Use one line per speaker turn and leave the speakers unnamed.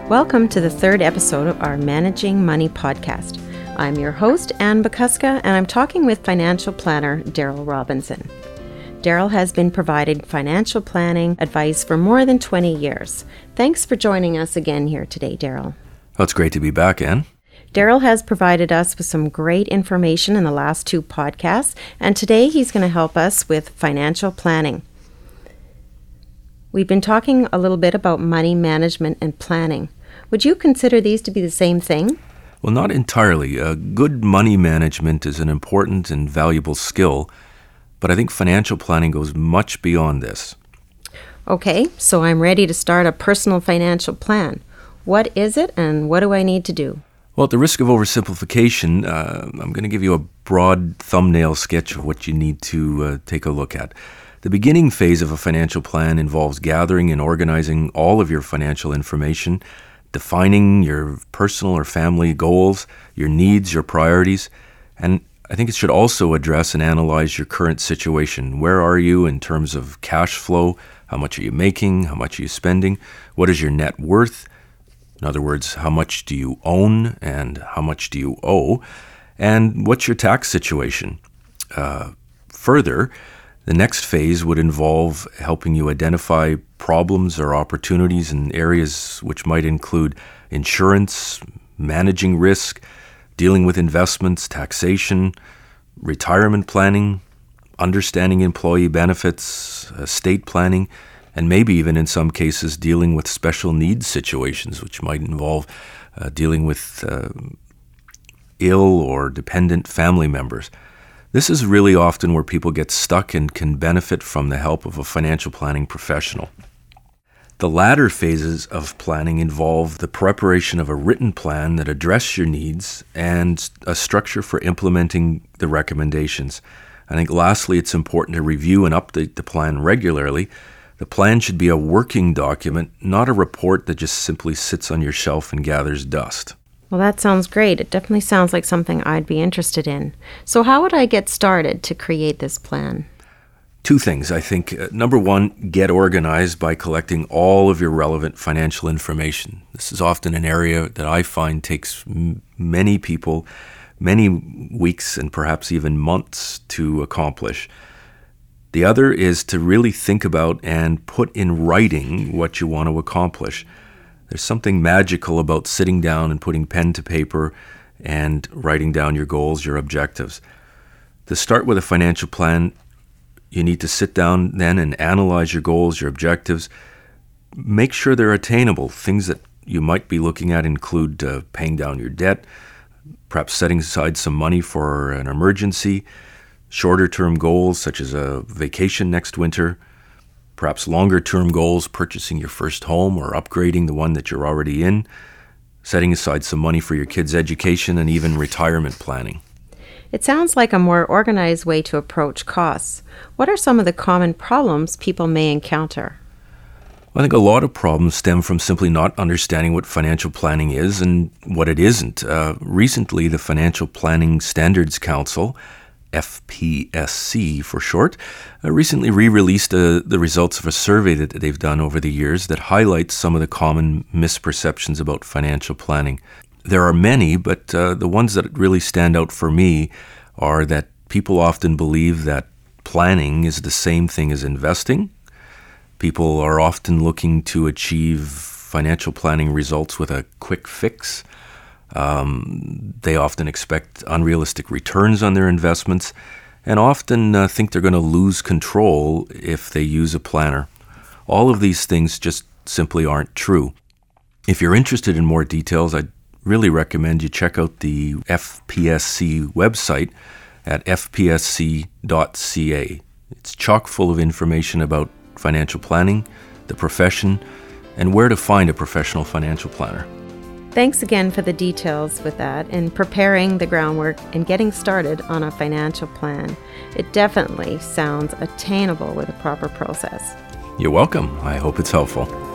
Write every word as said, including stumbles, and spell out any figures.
Welcome to the third episode of our Managing Money podcast. I'm your host, Ann Bakuska, and I'm talking with financial planner Daryl Robinson. Daryl has been providing financial planning advice for more than twenty years. Thanks for joining us again here today, Daryl.
Well, it's great to be back, Ann.
Daryl has provided us with some great information in the last two podcasts, and today he's going to help us with financial planning. We've been talking a little bit about money management and planning. Would you consider these to be the same thing?
Well, not entirely. Uh, good money management is an important and valuable skill, but I think financial planning goes much beyond this.
Okay, so I'm ready to start a personal financial plan. What is it and what do I need to do?
Well, at the risk of oversimplification, uh, I'm going to give you a broad thumbnail sketch of what you need to uh, take a look at. The beginning phase of a financial plan involves gathering and organizing all of your financial information, defining your personal or family goals, your needs, your priorities, and I think it should also address and analyze your current situation. Where are you in terms of cash flow? How much are you making? How much are you spending? What is your net worth? In other words, how much do you own and how much do you owe? And what's your tax situation? Uh, further, the next phase would involve helping you identify problems or opportunities in areas which might include insurance, managing risk, dealing with investments, taxation, retirement planning, understanding employee benefits, estate planning, and maybe even in some cases dealing with special needs situations, which might involve uh, dealing with uh, ill or dependent family members. This is really often where people get stuck and can benefit from the help of a financial planning professional. The latter phases of planning involve the preparation of a written plan that addresses your needs and a structure for implementing the recommendations. I think lastly, it's important to review and update the plan regularly. The plan should be a working document, not a report that just simply sits on your shelf and gathers dust.
Well, that sounds great. It definitely sounds like something I'd be interested in. So how would I get started to create this plan?
Two things, I think. Uh, number one, get organized by collecting all of your relevant financial information. This is often an area that I find takes m- many people many weeks and perhaps even months to accomplish. The other is to really think about and put in writing what you want to accomplish. There's something magical about sitting down and putting pen to paper and writing down your goals, your objectives. To start with a financial plan, you need to sit down then and analyze your goals, your objectives. Make sure they're attainable. Things that you might be looking at include uh, paying down your debt, perhaps setting aside some money for an emergency, shorter-term goals such as a vacation next winter, perhaps longer-term goals, purchasing your first home or upgrading the one that you're already in, setting aside some money for your kids' education, and even retirement planning.
It sounds like a more organized way to approach costs. What are some of the common problems people may encounter?
I think a lot of problems stem from simply not understanding what financial planning is and what it isn't. Uh, recently, the Financial Planning Standards Council, F P S C for short, uh, recently re-released uh, the results of a survey that they've done over the years that highlights some of the common misperceptions about financial planning. There are many, but uh, the ones that really stand out for me are that people often believe that planning is the same thing as investing. People are often looking to achieve financial planning results with a quick fix. Um, they often expect unrealistic returns on their investments and often uh, think they're going to lose control if they use a planner. All of these things just simply aren't true. If you're interested in more details, I'd really recommend you check out the F P S C website at f p s c dot c a. It's chock full of information about financial planning, the profession, and where to find a professional financial planner.
Thanks again for the details with that and preparing the groundwork and getting started on a financial plan. It definitely sounds attainable with a proper process.
You're welcome. I hope it's helpful.